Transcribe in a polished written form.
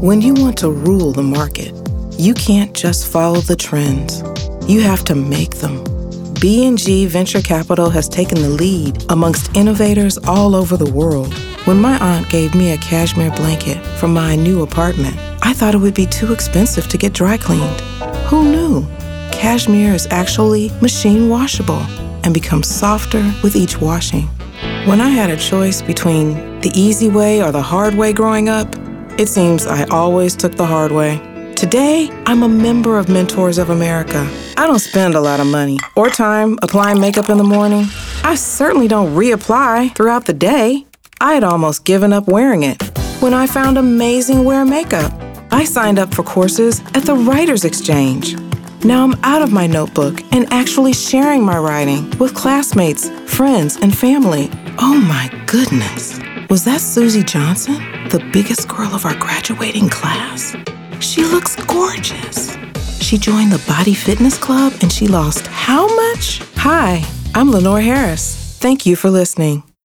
When you want to rule the market, you can't just follow the trends. You have to make them. B&G Venture Capital has taken the lead amongst innovators all over the world. When my aunt gave me a cashmere blanket for my new apartment, I thought it would be too expensive to get dry cleaned. Who knew? Cashmere is actually machine washable and becomes softer with each washing. When I had a choice between the easy way or the hard way growing up, it seems I always took the hard way. Today, I'm a member of Mentors of America. I don't spend a lot of money or time applying makeup in the morning. I certainly don't reapply throughout the day. I had almost given up wearing it when I found Amazing Wear Makeup. I signed up for courses at the Writers Exchange. Now I'm out of my notebook and actually sharing my writing with classmates, friends, and family. Oh my goodness. Was that Susie Johnson, the biggest girl of our graduating class? She looks gorgeous. She joined the Body Fitness Club and she lost how much? Hi, I'm Lenore Harris. Thank you for listening.